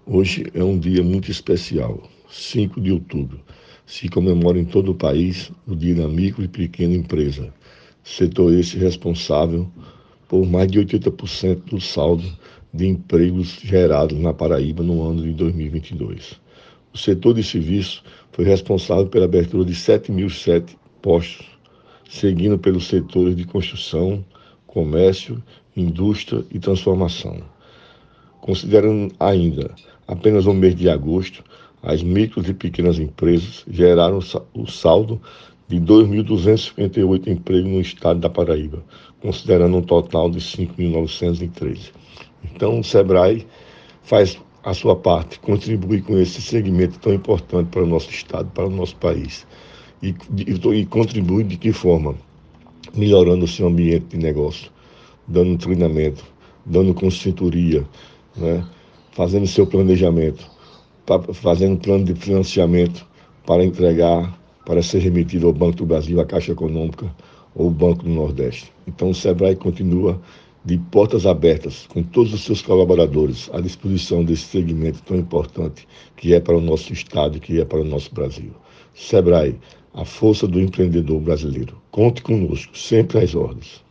Hoje é um dia muito especial, 5 de outubro. Se comemora em todo o país o Dia da Micro e Pequena Empresa, setor esse responsável por mais de 80% do saldo de empregos gerados na Paraíba no ano de 2022. O setor de serviço foi responsável pela abertura de 7.007 postos, seguindo pelos setores de construção, comércio, indústria e transformação. Considerando ainda apenas o mês de agosto, as micros e pequenas empresas geraram o saldo de 2.258 empregos no estado da Paraíba, considerando um total de 5.913. Então, o SEBRAE faz a sua parte, contribui com esse segmento tão importante para o nosso estado, para o nosso país. E contribui de que forma? Melhorando o seu ambiente de negócio, dando treinamento, dando consultoria, né? Fazendo seu planejamento, fazendo plano de financiamento para entregar, para ser remetido ao Banco do Brasil, à Caixa Econômica ou o Banco do Nordeste. Então o SEBRAE continua de portas abertas com todos os seus colaboradores à disposição desse segmento tão importante que é para o nosso Estado e que é para o nosso Brasil. SEBRAE, a força do empreendedor brasileiro. Conte conosco, sempre às ordens.